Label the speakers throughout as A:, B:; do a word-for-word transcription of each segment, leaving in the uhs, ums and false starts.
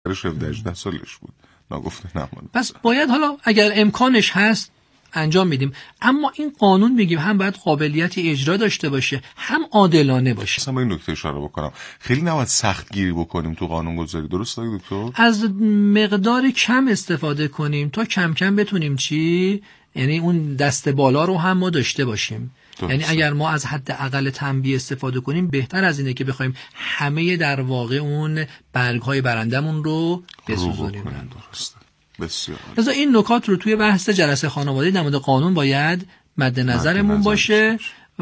A: هفده هجده سالش بود، ناگفته نماند.
B: پس باید حالا اگر امکانش هست انجام میدیم، اما این قانون میگیم هم باید قابلیت اجرا داشته باشه هم عادلانه باشه.
A: اصلا با این نکته اشاره بکنم، خیلی نباید سخت گیری بکنیم تو قانون گذاری، درست آقای دکتر؟
B: از مقدار کم استفاده کنیم تا کم کم بتونیم چی، یعنی اون دست بالا رو هم ما داشته باشیم. درست. یعنی اگر ما از حد اقل تنبیه استفاده کنیم بهتر از اینه که بخوایم همه در واقع اون برگ های برندمون رو بسوزونیم.
A: درسته. بسیار.
B: لذا این نکات رو توی بحث جلسه خانواده در مورد قانون باید مد نظرمون باشه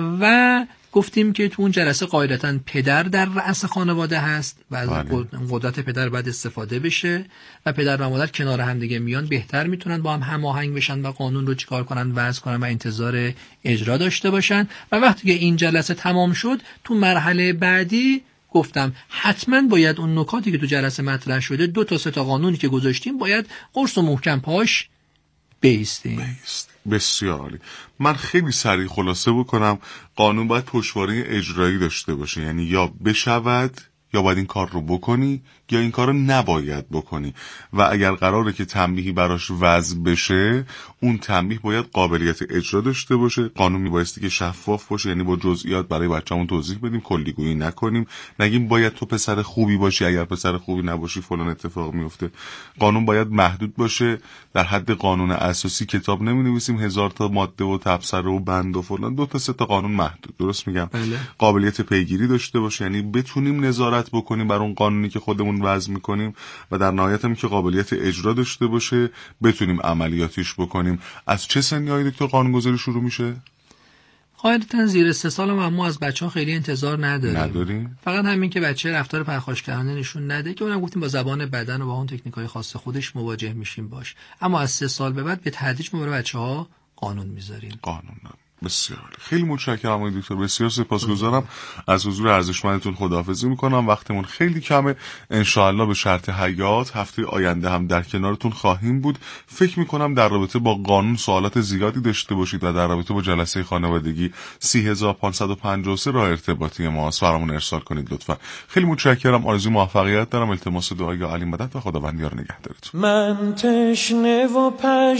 B: و گفتیم که تو اون جلسه قاعدتاً پدر در رأس خانواده هست و از قدرت پدر باید استفاده بشه و پدر و مادر کنار هم دیگه میان بهتر میتونن با هم هماهنگ بشن و قانون رو چیکار کنن، وضع کنن و انتظار اجرا داشته باشن. و وقتی که این جلسه تمام شد تو مرحله بعدی گفتم حتما باید اون نکاتی که تو جلسه مطرح شده، دو تا سه تا قانونی که گذاشتیم باید قرص و محکم پاش بیستیم.
A: بسیار عالی. من خیلی سریع خلاصه بکنم، قانون باید پشتوانه اجرایی داشته باشه، یعنی یا بشود یا باید این کار رو بکنی یا این کار رو نباید بکنی و اگر قراره که تنبیهی براش وضع بشه اون تنبیه باید قابلیت اجرا داشته باشه. قانون میبایستی که شفاف باشه، یعنی با جزئیات برای بچه‌مون توضیح بدیم، کلیگویی نکنیم، نگیم باید تو پسر خوبی باشی اگر پسر خوبی نباشی فلان اتفاق میفته. قانون باید محدود باشه، در حد قانون اساسی کتاب نمی‌نویسیم هزار تا ماده و تبصره و بند و فلان، دو تا سه تا قانون محدود، درست میگم؟
B: بله.
A: قابلیت پیگیری داشته باشه، یعنی بتونیم نظارت بکنیم بر اون قانونی که خودمون وضع میکنیم و در نهایت هم که قابلیت اجرا داشته باشه، بتونیم عملیاتیش بکنیم. از چه سنی های دکتر قانونگذاری شروع میشه؟
B: قاعدتاً زیر سه سال هم ما از بچه‌ها خیلی انتظار نداریم.
A: نداریم؟
B: فقط همین که بچه رفتار پرخاشگرانه نشون نده که اونم گفتیم با زبان بدن و با اون تکنیک‌های خاص خودش مواجه میشیم باش. اما از سه سال به بعد به تدریج ما برای بچه‌ها قانون میذاریم.
A: قانون نه. بسیار خیلی متشکرم آقای دکتر، بسیار سپاسگزارم از حضور ارزشمندتون. خداحافظی میکنم، وقتمون خیلی کمه. انشاءالله به شرط حیات هفته آینده هم در کنارتون خواهیم بود. فکر میکنم در رابطه با قانون سوالات زیادی داشته باشید و در رابطه با جلسه خانوادگی سی هزار و پانصد و پنجاه و سه راه ارتباطی ما برامون ارسال کنید لطفا. خیلی متشکرم، آرزوی موفقیت دارم، التماس دعای علی مدد و خداوند یار نگهدارتون.
C: من تشنه و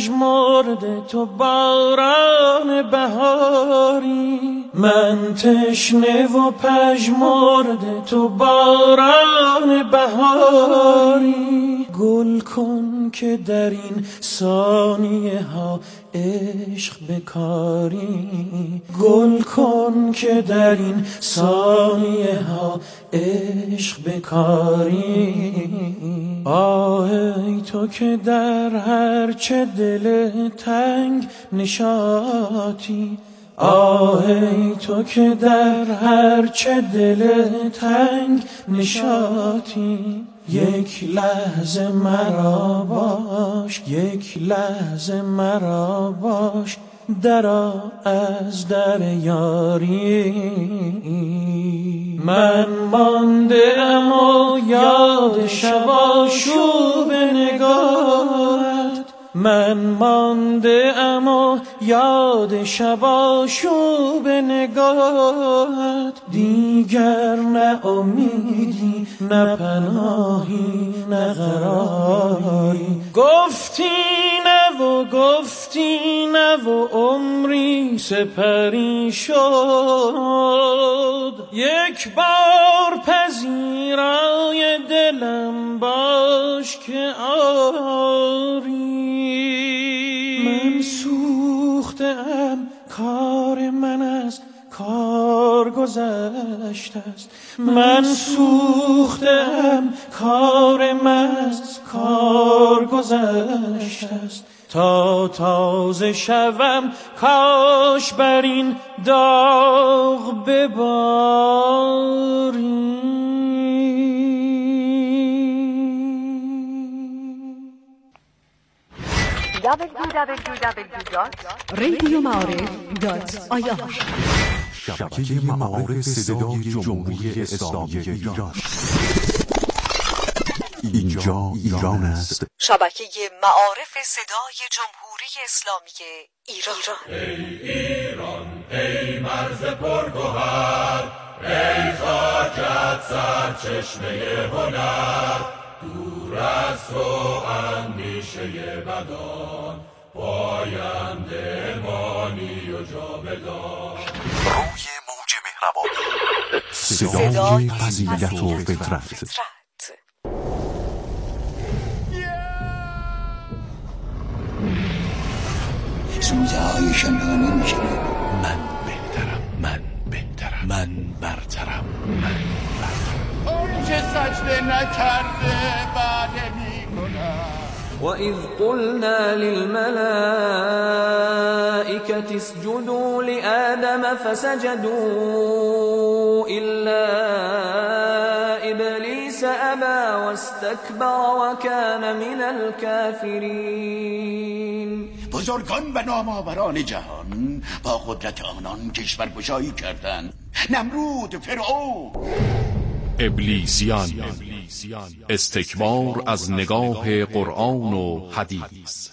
C: پژمرده تو باران بهار، من تشنه و پژمرده تو باران بهاری، گل کن که در این ثانیه ها عشق بکاری، گل کن که در این ثانیه ها عشق بکاری. آه ای تو که در هر چه دل تنگ نشاطی، آه ای تو که در هر چه دل تنگ نشاطی، یک لحظه مرا باش، یک لحظه مرا باش، درآ از در یاری. من مانده ام و یاد شب آشوب نگاهت، من مانده ام و یاد شب آشوب نگاهت، دیگر نه امیدی نه پناهی نه قراری. گفتی نه و گفتی نه و عمری سپری شد، یک بار پذیرای دلم باش که آری. من سوختم، کار من از کار گذشته است، من سوختم، کار من از کار گذشته است. تا تازه شوم کاش بر این داغ بباری.
D: دبلیو دبلیو دبلیو دات
E: رادیو معارف دات آی آر
F: شبکه معارف صدای جمهوری اسلامی ایران. اینجا ایران است.
D: شبکه معارف صدای جمهوری اسلامی ایران.
G: ای ایران، ای مرز پرگوهر، ای خاکت سرچشمه هنر، دور از تو اندیشه بدان، پاینده مانی و جاودان.
F: روی موج مهربانی، صدای فضیلت و فطرت.
H: سوزهای شنانه میشنم.
F: من بهترم، من بهترم، من برترم، من برترم.
H: اون که سجده نکرده بعد میکنم.
C: وَإِذْ قُلْنَا لِلْمَلَائِكَةِ اسْجُدُوا لِآدَمَ فَسَجَدُوا إِلَّا إِبْلِيسَ أَبَى وَاسْتَكْبَرَ وَكَانَ مِنَ الْكَافِرِينَ.
H: بزرگان و نامآوران جهان با قدرت آنان کشورگشایی کردند. نمرود، فرعون،
I: ابلیسیان، استکبار از نگاه قرآن و حدیث.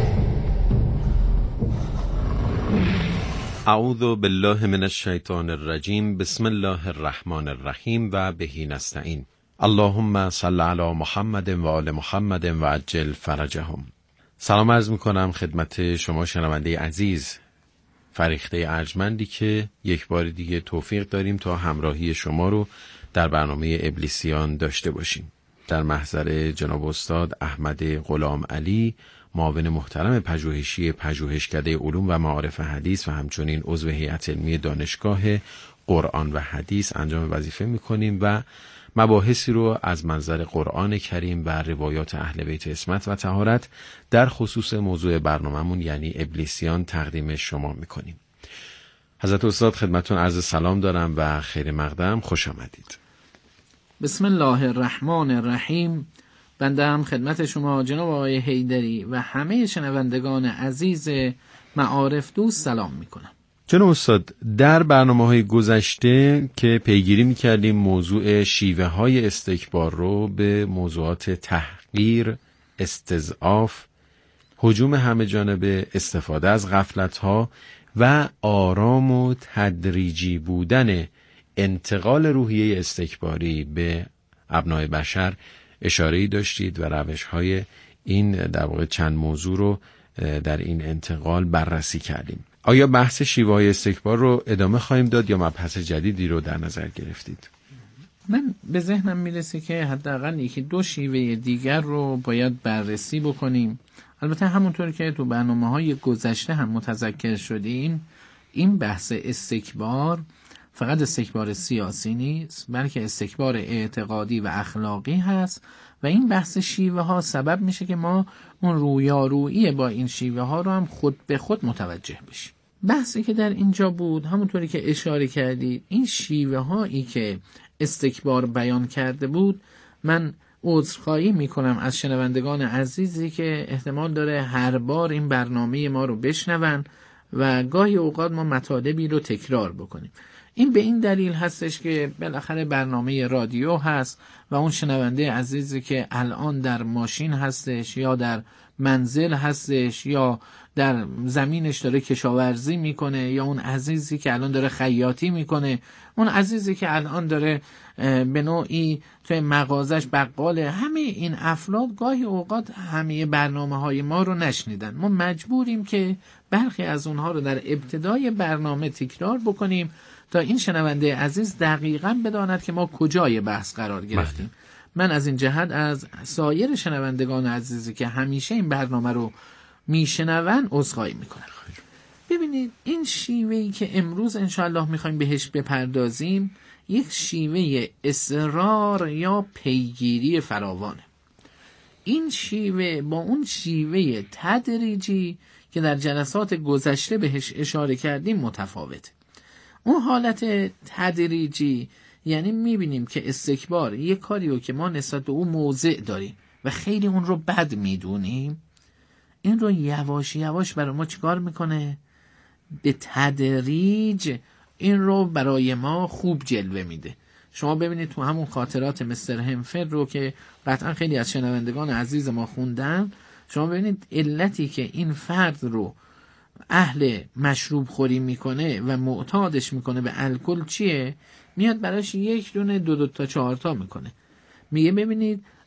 J: اعوذ بالله من الشیطان الرجیم. بسم الله الرحمن الرحیم و بهی نستعین. اللهم صل علی محمد و آل محمد و عجل فرجهم. سلام عرض میکنم خدمت شما شنونده عزیز، فریخته ارجمندی که یک بار دیگه توفیق داریم تا همراهی شما رو در برنامه ابلیسیان داشته باشیم. در محضر جناب استاد احمد غلام علی، معاون محترم پژوهشی پژوهشکده علوم و معارف حدیث و همچنین عضو هیئت علمی دانشگاه قرآن و حدیث انجام وظیفه میکنیم و مباحثی رو از منظر قرآن کریم و روایات اهل بیت عصمت و طهارت در خصوص موضوع برنامه‌مون یعنی ابلیسیان تقدیم شما میکنیم. حضرت استاد خدمتون عرض سلام دارم و خیر مقدم، خوش آمدید.
B: بسم الله الرحمن الرحیم. بنده هم خدمت شما جناب آقای حیدری و همه شنوندگان عزیز معارف دوست سلام میکنم.
J: جناب استاد، در برنامه‌های گذشته که پیگیری می‌کردیم موضوع شیوه های استکبار رو به موضوعات تحقیر، استضعاف، هجوم همه جانبه، استفاده از غفلت‌ها و آرام و تدریجی بودن انتقال روحیه استکباری به ابنای بشر اشاره‌ای داشتید و روش‌های این در واقع چند موضوع رو در این انتقال بررسی کردیم. آیا بحث شیوه های استکبار رو ادامه خواهیم داد یا مبحث جدیدی رو در نظر گرفتید؟
B: من به ذهنم میرسه که حداقل یکی دو شیوه دیگر رو باید بررسی بکنیم. البته همونطور که تو برنامه‌های گذشته هم متذکر شدیم، این بحث استکبار فقط استکبار سیاسی نیست، بلکه استکبار اعتقادی و اخلاقی هست و این بحث شیوه ها سبب میشه که ما اون رویارویی با این شیوه ها رو هم خود به خود متوجه بشیم. بحثی که در اینجا بود همونطوری که اشاره کردید، این شیوه هایی که استکبار بیان کرده بود، من عذرخواهی میکنم از شنوندگان عزیزی که احتمال داره هر بار این برنامه ما رو بشنون و گاهی اوقات ما مطالبی رو تکرار بکنیم. این به این دلیل هستش که بالاخره برنامه رادیو هست و اون شنونده عزیزی که الان در ماشین هستش یا در منزل هستش یا در زمینش داره کشاورزی میکنه یا اون عزیزی که الان داره خیاطی میکنه، اون عزیزی که الان داره به نوعی توی مغازش بقاله، همه این افراد گاهی اوقات همه برنامه های ما رو نشنیدن. ما مجبوریم که برخی از اونها رو در ابتدای برنامه تکرار بکنیم تا این شنونده عزیز دقیقاً بداند که ما کجای بحث قرار گرفتیم. من از این جهت از سایر شنوندگان عزیزی که همیشه این برنامه رو میشنون عذرخواهی میکنم. ببینید این شیوهی که امروز انشاءالله میخوایم بهش بپردازیم یک شیوه اصرار یا پیگیری فراوانه. این شیوه با اون شیوه تدریجی که در جلسات گذشته بهش اشاره کردیم متفاوته. اون حالت تدریجی یعنی میبینیم که استکبار یک کاریو که ما نسبت به اون موضع داریم و خیلی اون رو بد میدونیم، این رو یواش یواش برای ما چیکار میکنه؟ به تدریج این رو برای ما خوب جلوه میده. شما ببینید تو همون خاطرات مستر همفر رو که قطعا خیلی از شنوندگان عزیز ما خوندن، شما ببینید علتی که این فرد رو اهل مشروب خوری میکنه و معتادش میکنه به الکل چیه؟ میاد براش یک دونه دو دو تا چهار تا میکنه. میگه ببینید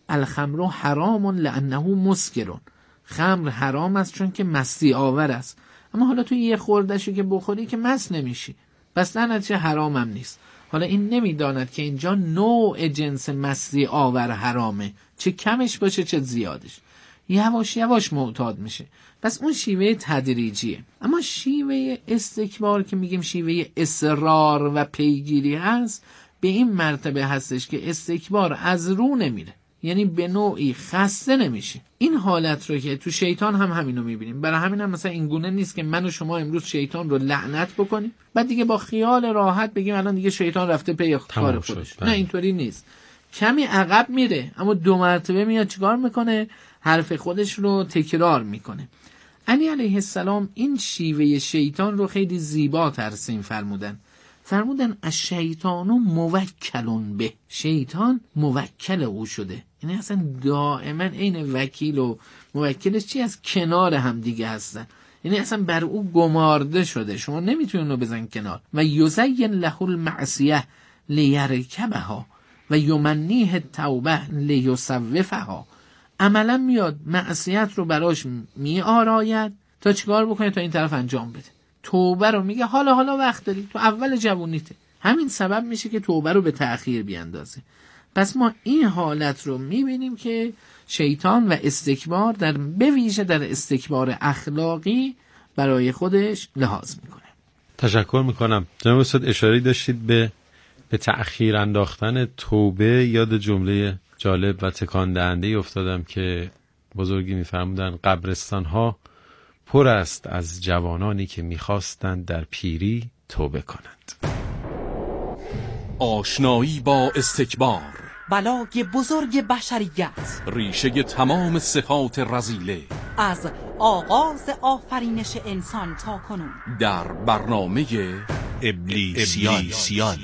B: الخمر حرام لانه مسکر، خمر حرام است چون که مستی آور است. اما حالا تو یه خوردهشو که بخوری که مست نمیشی، پس در نتیجه حرام هم نیست. حالا این نمیداند که اینجا نوع جنس مستی آور حرامه، چه کمش باشه چه زیادش، یواش یواش معتاد میشه. پس اون شیوه تدریجیه. اما شیوه استکبار که میگیم شیوه اصرار و پیگیری هست، به این مرتبه هستش که استکبار از رو نمیره، یعنی به نوعی خسته نمیشه. این حالت رو که تو شیطان هم همینو میبینیم. برای همین هم مثلا این گونه نیست که من و شما امروز شیطان رو لعنت بکنیم بعد دیگه با خیال راحت بگیم الان دیگه شیطان رفته پی کار خودش. نه اینطوری نیست. کمی عقب میره اما دو مرتبه میاد چیکار میکنه؟ حرف خودش رو تکرار میکنه. علی علیه السلام این شیوه شیطان رو خیلی زیبا ترسیم فرمودن. فرمودن الشیطان موکلون به، شیطان موکل او شده. یعنی اصلا دائما این وکیل و موکلش چی از کنار هم دیگه هستن، یعنی اصلا بر او گمارده شده، شما نمیتونین رو بزن کنار. و یزین له المعصیه لیرکبها و یمنیه التوبه لیصوفها. عملا میاد معصیت رو براش می آراید تا چیکار بکنه؟ تا این طرف انجام بده. توبه رو میگه حالا حالا وقت داری، تو اول جوونیته. همین سبب میشه که توبه رو به تأخیر بیاندازه. پس ما این حالت رو میبینیم که شیطان و استکبار در به ویژه در استکبار اخلاقی برای خودش لحاظ میکنه.
J: تشکر میکنم. جناب استاد اشاره داشتید به به تأخیر انداختن توبه. یاد جمله جالب و تکان دهنده افتادم که بزرگی میفرمودن قبرستان ها پر است از جوانانی که میخواستند در پیری توبه کنند.
I: آشنایی با استکبار،
E: بلای بزرگ بشریت،
I: ریشه تمام صفات رذیله،
E: از آغاز آفرینش انسان تا کنون
I: در برنامه ابلیسیان.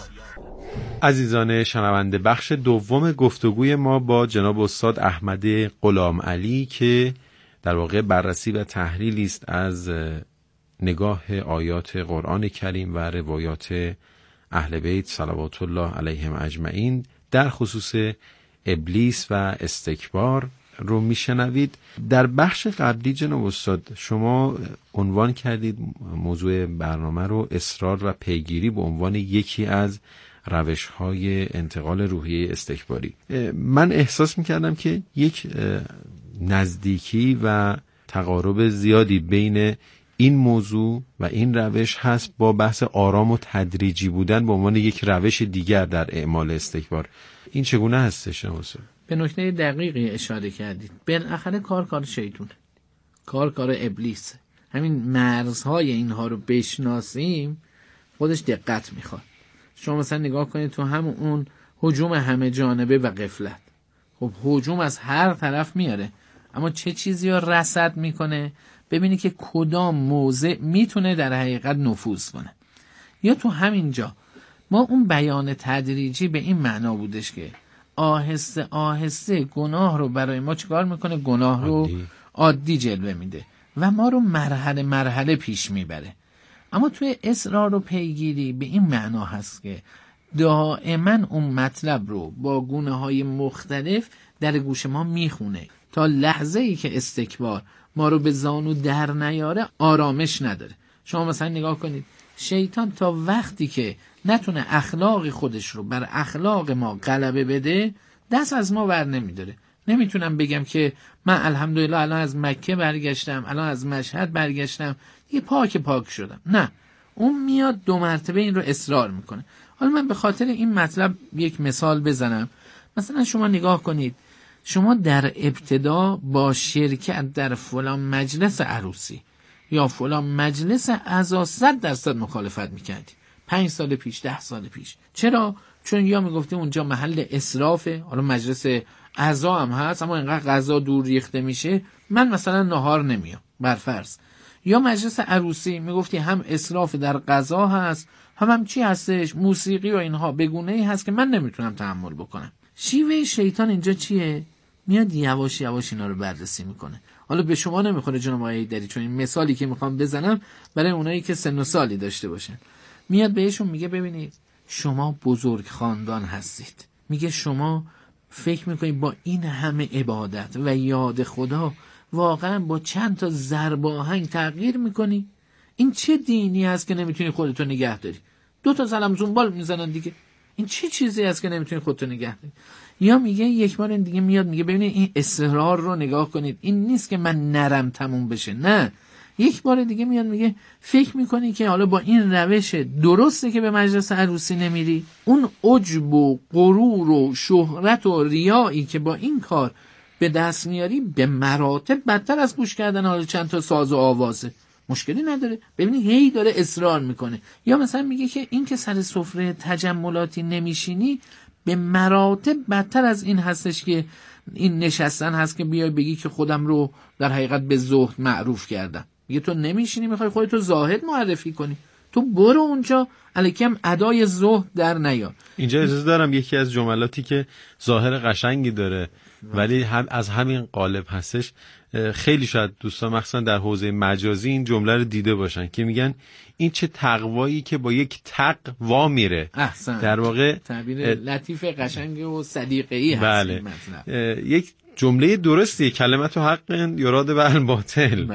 J: عزیزان شنونده، بخش دوم گفتگوی ما با جناب استاد احمد غلام علی که در واقع بررسی و تحلیلی است از نگاه آیات قرآن کریم و روایات اهل بیت صلوات الله علیهم اجمعین در خصوص ابلیس و استکبار رو میشنوید. در بخش قبلی جناب استاد شما عنوان کردید موضوع برنامه رو اصرار و پیگیری به عنوان یکی از روش‌های انتقال روحیه استکباری. من احساس می‌کردم که یک نزدیکی و تقارب زیادی بین این موضوع و این روش هست با بحث آرام و تدریجی بودن به عنوان یک روش دیگر در اعمال استکبار. این چگونه هستش شما؟
B: به نکته دقیقی اشاره کردید. بالاخره کار کار شیطونه، کار کار ابلیس. همین مرزهای اینها رو بشناسیم خودش دقت میخواد. شما مثلا نگاه کنید تو همون اون هجوم همه جانبه و غفلت، خب هجوم از هر طرف میاره اما چه چیزی رو رصد میکنه؟ ببینی که کدام موضع میتونه در حقیقت نفوذ کنه. یا تو همین جا ما اون بیان تدریجی به این معنا بودش که آهسته آهسته گناه رو برای ما چیکار میکنه؟ گناه رو عادی, عادی جلوه میده و ما رو مرحله مرحله پیش میبره. اما توی اصرار و پیگیری به این معنا هست که دائما اون مطلب رو با گونه های مختلف در گوش ما میخونه تا لحظه ای که استکبار ما رو به زانو در نیاره آرامش نداره. شما مثلا نگاه کنید شیطان تا وقتی که نتونه اخلاق خودش رو بر اخلاق ما غلبه بده دست از ما ور نمیداره. نمیتونم بگم که من الحمدلله الان از مکه برگشتم، الان از مشهد برگشتم دیگه پاک پاک شدم. نه، اون میاد دو مرتبه این رو اصرار میکنه. حالا من به خاطر این مطلب یک مثال بزنم. مثلا شما نگاه کنید، شما در ابتدا با شرکت در فلان مجلس عروسی یا فلان مجلس عزا صد درصد مخالفت میکردی پنج سال پیش، ده سال پیش. چرا؟ چون یا میگفتی اونجا محل اسرافه، حالا مجلس عزا هم هست اما اینقدر غذا دور ریخته میشه من مثلا نهار نمیام برفرض. یا مجلس عروسی میگفتی هم اسراف در غذا هست هم هم چی هستش موسیقی و اینها بگونه‌ای هست که من نمیتونم تحمل بکنم. شیوه شیطان اینجا چیه؟ میاد یواش یواش اینا رو بررسی میکنه. حالا به شما نمیخوره جناب آقای دری، چون این مثالی که میخوام بزنم برای اونایی که سن و سالی داشته باشن. میاد بهشون میگه ببینید شما بزرگ خاندان هستید، میگه شما
K: فکر میکنی با این همه عبادت و یاد خدا واقعا با چند تا ضرب آهنگ تغییر میکنی؟ این چه دینی هست که نمیتونی خودتو نگه داری؟ دو تا سلام زنبال میزنن دیگه. این چه چیزی هست که نمیتونی خودتو نگه داری؟ یا میگه یک بار دیگه میاد میگه ببینید این اصرار رو نگاه کنید، این نیست که من نرم تموم بشه، نه. یک بار دیگه میاد میگه فکر میکنی که حالا با این روش درسته که به مجلس عروسی نمیری؟ اون عجب و غرور و شهرت و ریایی که با این کار به دست میاری به مراتب بدتر از گوش کردن حالا چند تا ساز و آوازه. مشکلی نداره، ببینید هی داره اصرار میکنه. یا مثلا میگه که این که سر سفره تجملاتی نمیشینی به مراتب بدتر از این هستش که این نشستن هست که بیای بگی که خودم رو در حقیقت به زهد معروف کردم. میگه تو نمیشینی میخوای خودتو زاهد معرفی کنی، تو برو اونجا الکم ادای زهد در نیار.
J: اینجا اجازه دارم یکی از جملاتی که ظاهر قشنگی داره ولی هم از همین قالب هستش، خیلی شاید دوستان مخصوصا در حوزه مجازی این جمله رو دیده باشن که میگن این چه تقوایی که با یک تقوا میره.
K: احسن.
J: در واقع
K: تعبیر لطیف قشنگ و صدیقه‌ای هست.
J: بله. یک جمله درستی، کلمت و حق یراد به الباطل.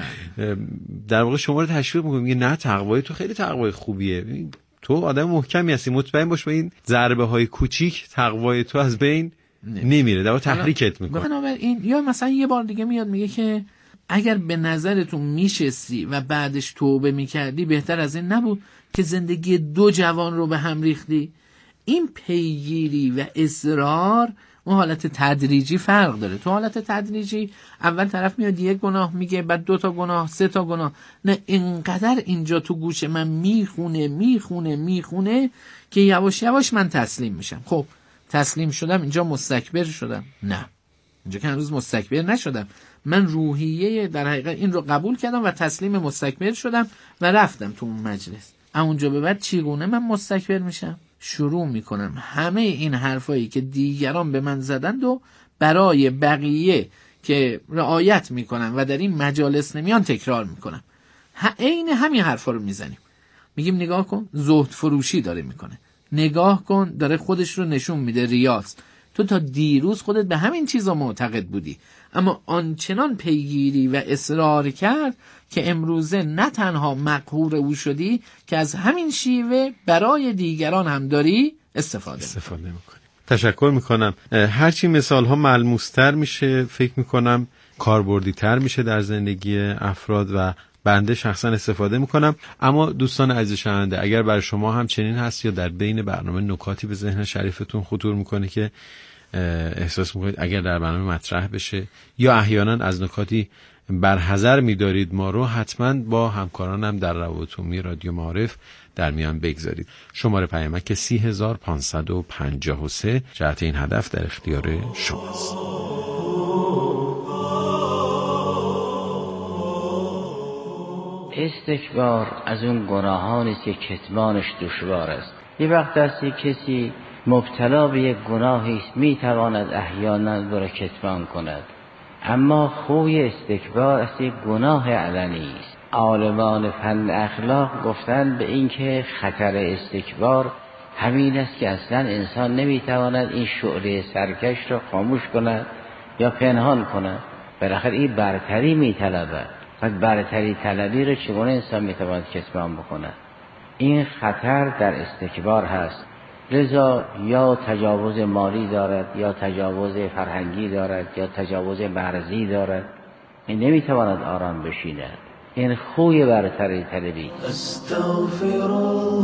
J: در واقع شما رو تشویق میکنه، میگه نه تقوای تو خیلی تقوای خوبیه، تو آدم محکمی هستی، مطمئن باش با این ضربه های کوچیک تقوای تو از بین نمیره، در واقع تحریکت میکنه.
K: بنابراین یا مثلا یه بار دیگه میاد میگه که اگر به نظرتون میشستی و بعدش توبه میکردی بهتر از این نبود که زندگی دو جوان رو به هم ریختی؟ این پیگیری و اصرار اون حالت تدریجی فرق داره. تو حالت تدریجی اول طرف میاد یک گناه میگه، بعد دو تا گناه، سه تا گناه، نه اینقدر اینجا تو گوش من میخونه میخونه میخونه که یواش یواش من تسلیم میشم. خب تسلیم شدم، اینجا مستکبر شدم؟ نه، اینجا که هنوز مستکبر نشدم. من روحیه در حقیقت این رو قبول کردم و تسلیم مستکبر شدم و رفتم تو اون مجلس. اونجا به بعد چیگونه من مستکبر میشم؟ شروع میکنم همه این حرفایی که دیگران به من زدند و برای بقیه که رعایت میکنن و در این مجالس نمیان تکرار میکنم. عین همین حرفا رو میزنیم، میگیم نگاه کن زهد فروشی داره میکنه، نگاه کن داره خودش رو نشون میده ریاست. تو تا دیروز خودت به همین چیزا معتقد بودی، اما آنچنان پیگیری و اصرار کرد که امروزه نه تنها مقهور او شدی که از همین شیوه برای دیگران هم داری استفاده
J: استفاده میکنی. تشکر میکنم. هرچی مثال ها ملموستر میشه فکر میکنم کاربردی تر میشه در زندگی افراد و بنده شخصا استفاده میکنم. اما دوستان عزیز شنونده، اگر برای شما هم چنین هست یا در بین برنامه نکاتی به ذهن شریفتون خطور میکنه که احساس میکنید اگر در برنامه مطرح بشه یا احیانا از نکاتی برحذر میدارید ما رو، حتما با همکارانم در روابط عمومی رادیو معارف در میان بگذارید. شماره پیامک سی هزار پانصد و پنجاه و سه جهت این هدف در اختیار شماست.
L: استکبار از اون گناهانی است که کتمانش دشوار است. یه وقت است کسی مبتلا به یک گناهی است میتواند احیانا او را کتمان کند، اما خوی استکبار از یک گناه علنی است. عالمان فن اخلاق گفتن به این که خطر استکبار همین است که اصلا انسان نمیتواند این شعله سرکش را خاموش کند یا پنهان کند. بالاخره این برتری میطلبد و برتری طلبی را چگونه انسان میتواند کتمان بکند؟ این خطر در استکبار هست. لذا یا تجاوز مالی دارد یا تجاوز فرهنگی دارد یا تجاوز مرزی دارد، این نمیتواند آرام بشیند. این خوی برتری طلبی. استغفر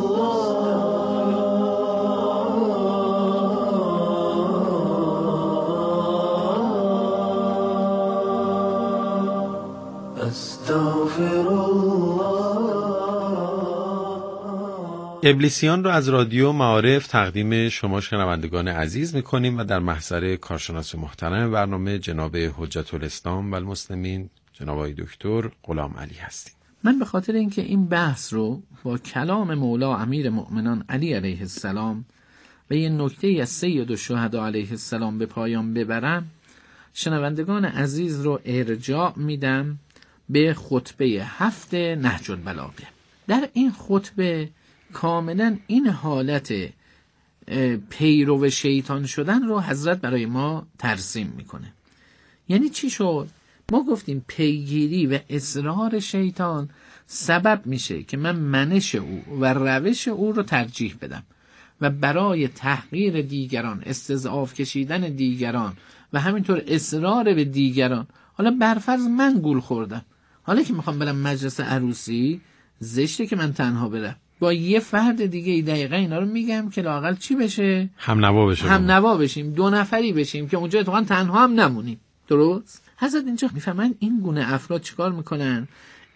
J: ابلیسیان را از رادیو معارف تقدیم شما شنوندگان عزیز میکنیم و در محضر کارشناس محترم برنامه جناب حجت الاسلام و المسلمین جناب آقای دکتر غلام علی هستیم.
K: من به خاطر اینکه این بحث رو با کلام مولا امیر مؤمنان علی علیه السلام و یه نکته از سید الشهدا علیه السلام به پایان ببرم، شنوندگان عزیز رو ارجاع میدم به خطبه هفت نهج البلاغه. در این خطبه کاملا این حالت پیرو شیطان شدن رو حضرت برای ما ترسیم میکنه. یعنی چی شد؟ ما گفتیم پیگیری و اصرار شیطان سبب میشه که من منش او و روش او رو ترجیح بدم و برای تحقیر دیگران، استضعاف کشیدن دیگران و همینطور اصرار به دیگران. حالا برفرض من گول خوردم، حالا که میخوام برم مجلس عروسی، زشته که من تنها برم، با یه فرد دیگه دقیقا اینا رو میگم که لااقل چی بشه؟
J: هم نوا بشه،
K: هم نوا بشیم، دو نفری بشیم که اونجا اتفاقا تنها هم نمونیم. درست؟ حضرت اینجا میفهمن این گونه افراد چیکار میکنن؟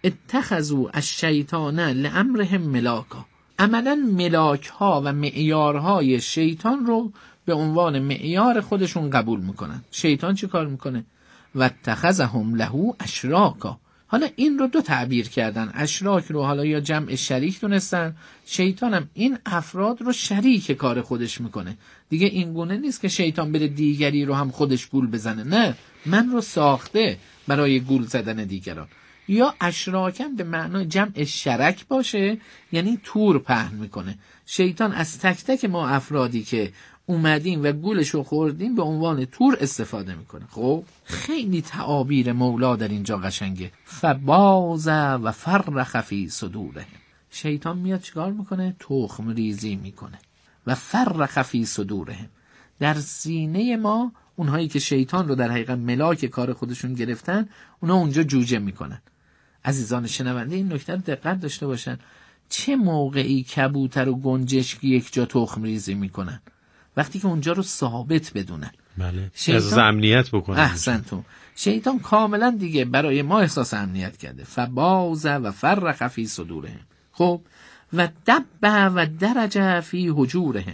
K: اتخذوا الشیطان لامرهم ملاکا. عملا ملاک ها و معیارهای شیطان رو به عنوان معیار خودشون قبول میکنن. شیطان چی کار میکنه؟ و اتخذهم له اشراکا. حالا این رو دو تعبیر کردن. اشراک رو حالا یا جمع شریک دونستن، شیطان هم این افراد رو شریک کار خودش میکنه. دیگه این گونه نیست که شیطان بره دیگری رو هم خودش گول بزنه، نه، من رو ساخته برای گول زدن دیگران. یا اشراکم به معنای جمع شرک باشه، یعنی تور پهن میکنه. شیطان از تک تک ما افرادی که اومدیم و گولشو خوردیم به عنوان تور استفاده میکنه. خب خیلی تعابیر مولا در اینجا قشنگه. فباز و فرخ فی صدورهم. شیطان میاد چیکار میکنه؟ تخم ریزی میکنه. و فرخ فی صدورهم، در سینه ما اونهایی که شیطان رو در حقیقت ملاک کار خودشون گرفتن، اونا اونجا جوجه میکنن. عزیزان شنونده این نکته رو دقت داشته باشن. چه موقعی کبوتر و گنجشک یک جا تخم ریزی میکنن؟ وقتی که اونجا رو ثابت بدونن.
J: بله. از امنیت بکنن.
K: احسنتون. شیطان کاملا دیگه برای ما احساس امنیت کرده. فباز و فرخ فی صدورهم. خب و دبه و درجه فی حجورهم.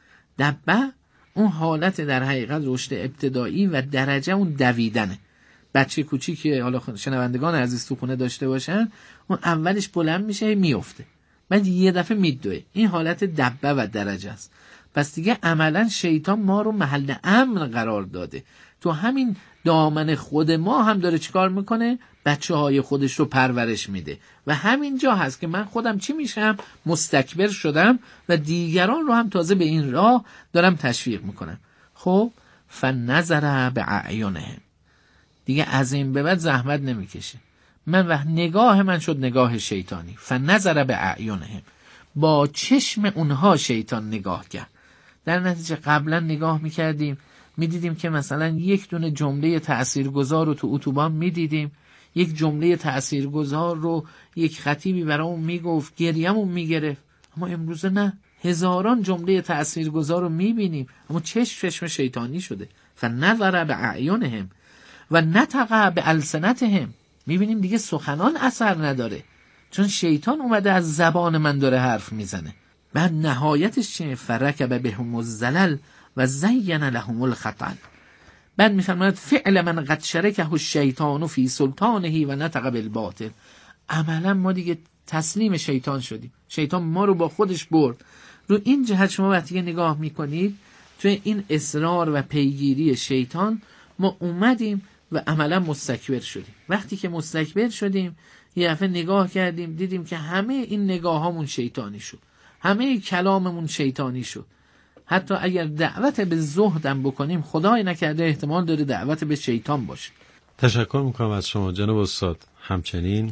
K: دبه اون حالت در حقیقت رشد ابتدایی و درجه اون دویدنه. بچه کوچیک که حالا شنوندگان عزیز تو خونه داشته باشن، اون اولش بلند میشه میفته، بعد یه دفعه میدوه. این حالت دبه و درجه است. پس دیگه عملا شیطان ما رو محل امن قرار داده. تو همین دامن خود ما هم داره چیکار میکنه؟ بچه های خودش رو پرورش میده و همین جا هست که من خودم چی میشم؟ مستکبر شدم و دیگران رو هم تازه به این راه دارم تشویق میکنم. خب فنظر به اعینهم، دیگه از این به بعد زحمت نمیکشه. من و نگاه من شد نگاه شیطانی. فنظر به اعینهم، با چشم اونها شیطان نگاه کرد. در نتیجه قبلا نگاه میکردیم میدیدیم که مثلا یک دونه جمله تأثیرگذار رو تو اتوبان میدیدیم، یک جمله تأثیرگذار رو یک خطیبی برامون میگفت، گریه‌مون میگرفت. اما امروزه نه، هزاران جمله تأثیرگذار رو میبینیم اما چشم چشم شیطانی شده. فنظر به اعینهم و نطق به السنتهم، میبینیم دیگه سخنان اثر نداره، چون شیطان اومده از زبان من داره حرف میزنه. بعد نهایتش چیه؟ فرکب بهم الزلل و زین لهم الخطل. بعد میفرماید فعل من قد شرکه الشیطان فی سلطانه و نطق بالباطل. عملا ما دیگه تسلیم شیطان شدیم، شیطان ما رو با خودش برد. رو این جهت شما وقتی که نگاه میکنید توی این اصرار و پیگیری شیطان ما اومدیم و عملا مستکبر شدیم. وقتی که مستکبر شدیم یه دفعه نگاه کردیم دیدیم که همه این نگاه هامون شیطانی شد، همه کلاممون شیطانی شد. حتی اگر دعوت به زهدم بکنیم خدای نکرده احتمال داره دعوت به شیطان باشه.
J: تشکر میکنم از شما جناب استاد، همچنین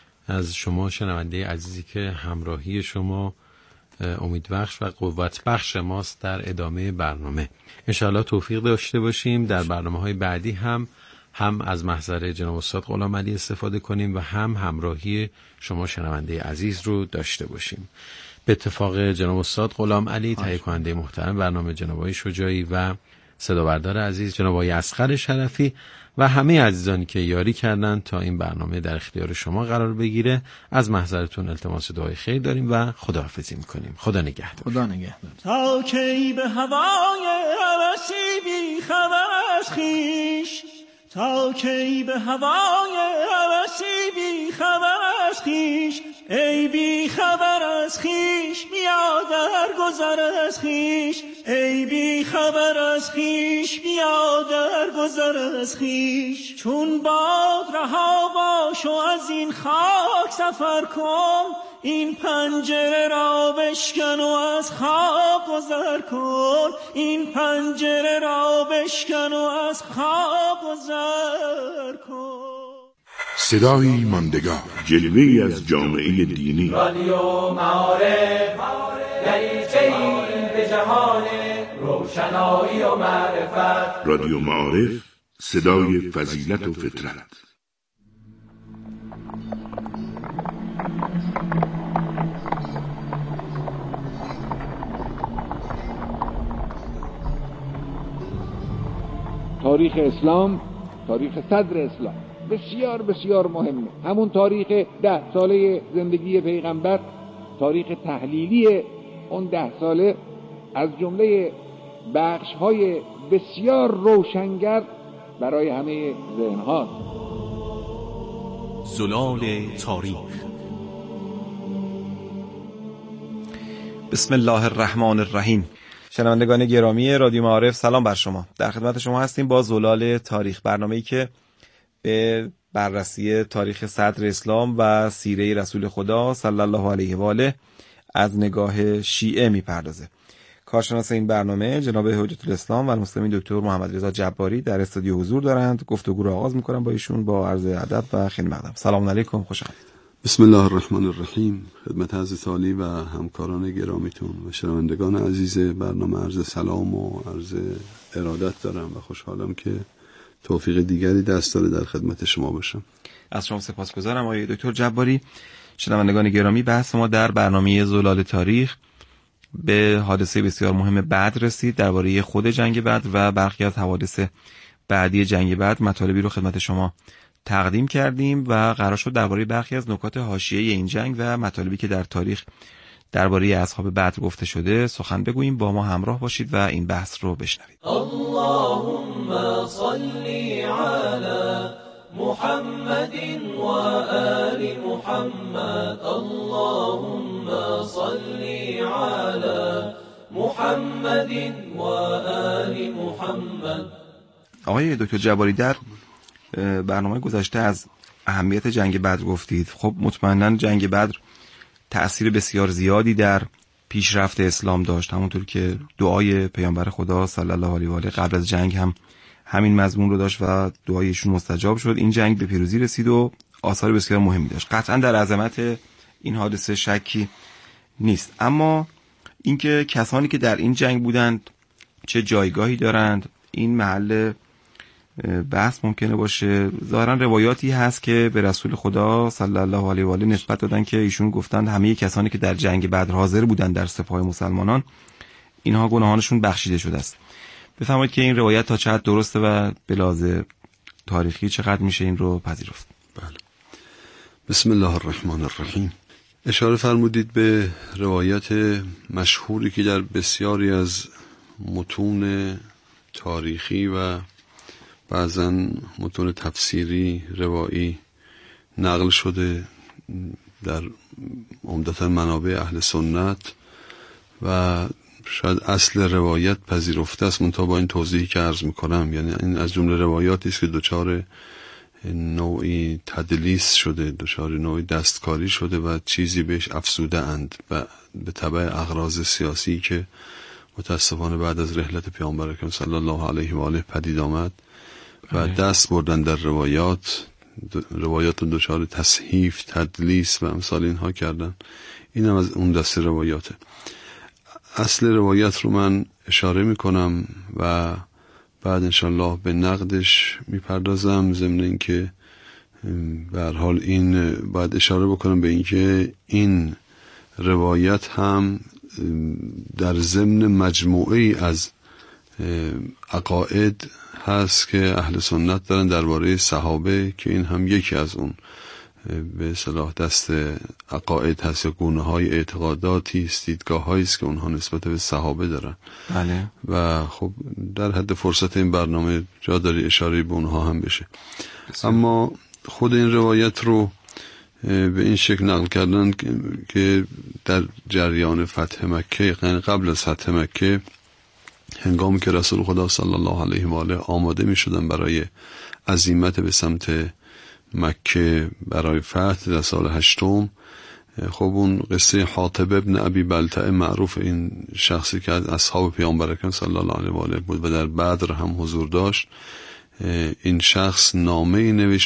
J: از شما شنونده عزیزی که همراهی شما امیدبخش و قوت بخش ماست در ادامه برنامه. انشاءالله توفیق داشته باشیم در برنامه‌های بعدی هم هم از محضر جناب استاد غلامعلی استفاده کنیم و هم همراهی شما شنونده عزیز رو داشته باشیم. به اتفاق جناب استاد غلامعلی، تهیه کننده محترم برنامه جناب آقای شجاعی و صدا بردار عزیز جناب آقای اصغر شرفی و همه عزیزانی که یاری کردن تا این برنامه در اختیار شما قرار بگیره، از محضرتون التماس دعای خیر داریم و خداحافظی میکنیم. خدا نگهدار.
K: خدا نگهدار.
M: تا کی به هوای هوسی بی خبر از خویش، تا کی به هوای هوسی بی خبر از خویش، ای بی خبر از خویش بیا در گذر از خویش، ای بی خبر از خیش بیا در گذر از خیش، چون باد رها باش و از این خاک سفر کن، این پنجره را بشکن و از خواب گذر کن، این پنجره را بشکن و از خواب گذر کن.
N: صدایی ماندگار، جلوه‌ای از جامعه دینی.
O: رادیو معارف، دریچه‌ای به جهان روشنایی و معرفت.
N: رادیو معارف، صدای فضیلت و فطرت.
P: تاریخ اسلام، تاریخ صدر اسلام بسیار بسیار مهمه. همون تاریخ ده ساله زندگی پیغمبر، تاریخ تحلیلی اون ده ساله از جمله بخش‌های بسیار روشنگر برای همه ذهن‌ها.
F: زلال تاریخ.
Q: بسم الله الرحمن الرحیم. شنوندگان گرامی رادیو معارف، سلام بر شما. در خدمت شما هستیم با زلال تاریخ، برنامه‌ای که به بررسی تاریخ صدر اسلام و سیره رسول خدا صلی الله علیه و آله از نگاه شیعه میپردازه. کارشناس این برنامه جناب حجت الاسلام و المسلمین دکتر محمد رضا جباری در استودیو حضور دارند. گفتگو رو آغاز میکنم با ایشون با عرض ادب و خیلی مقدم. سلام علیکم، خوش آمدید.
R: بسم الله الرحمن الرحیم. خدمت حضرت عالی و همکاران گرامیتون و شنوندگان عزیز برنامه عرض سلام و عرض ارادت دارم و خوشحالم که توفیق دیگری دست داره در خدمت شما باشم.
Q: از شما سپاسگزارم آقای دکتر جباری. شنوندگان گرامی، بحث ما در برنامه زلال تاریخ به حادثه بسیار مهم بدر رسید، درباره خود جنگ بدر و برخی از حوادث بعدی جنگ بدر مطالبی رو خدمت شما تقدیم کردیم و قرار شد درباره برخی از نکات حاشیه‌ای این جنگ و مطالبی که در تاریخ درباره اصحاب بدر گفته شده سخن بگوییم. با ما همراه باشید و این بحث رو بشنوید.
O: اللهم صل علی محمد و آل محمد. اللهم صل علی محمد و آل محمد.
Q: آقای دکتر جباری، در برنامه گذشته از اهمیت جنگ بدر گفتید. خب مطمئناً جنگ بدر تأثیر بسیار زیادی در پیشرفت اسلام داشت، همونطور که دعای پیامبر خدا صلی الله علیه و آله قبل از جنگ هم همین مضمون رو داشت و دعایشون مستجاب شد. این جنگ به پیروزی رسید و آثار بسیار مهمی داشت. قطعاً در عظمت این حادثه شکی نیست، اما اینکه کسانی که در این جنگ بودند چه جایگاهی دارند این محل بحث ممکنه باشه. ظاهرا روایاتی هست که به رسول خدا صلی الله علیه و آله نسبت دادن که ایشون گفتند همه کسانی که در جنگ بدر حاضر بودند در سپاه مسلمانان اینها گناهانشون بخشیده شده است. بفرمایید که این روایت تا چقدر درسته و به لحاظ تاریخی چقدر میشه این رو پذیرفت؟
R: بله. بسم الله الرحمن الرحیم. اشاره فرمودید به روایت مشهوری که در بسیاری از متون تاریخی و بعضا متون تفسیری روایی نقل شده در عمدتا منابع اهل سنت و شاید اصل روایت پذیرفته است، منتها با این توضیحی که عرض میکنم، یعنی این از جمله روایاتی است که دچار نوعی تدلیس شده، دچار نوعی دستکاری شده و چیزی بهش افزوده اند و به تبع اغراض سیاسی که متاسفانه بعد از رحلت پیامبر اکرم صلی الله علیه و آله پدید آمد و دست بردن در روایات، روایات دچار تصحیف، تدلیس و امثال اینها کردن. این هم از اون دسته روایاته. اصل روایت رو من اشاره میکنم و بعد انشالله به نقدش میپردازم، ضمن اینکه به هر حال این باید اشاره بکنم به اینکه این روایت هم در ضمن مجموعه‌ای از عقاید هست که اهل سنت دارن درباره صحابه، که این هم یکی از اون به اصطلاح دست عقاید هست یا گونه های اعتقاداتی است، دیدگاه هایی است که اونها نسبت به صحابه دارن.
Q: بله.
R: و خب در حد فرصت این برنامه جا داره اشاره به اونها هم بشه. بسیار. اما خود این روایت رو به این شکل نقل کردن که در جریان فتح مکه، یعنی قبل از فتح مکه، هنگامی که رسول خدا صلی الله علیه و آله آماده می شدن برای عزیمت به سمت مکه برای فتح در سال هشتم، خب اون قصه حاطب ابن ابی بلتع معروف، این شخصی که از اصحاب پیامبر اکرم صلی الله علیه و آله بود و در بدر هم حضور داشت، این شخص نامه ای نوشت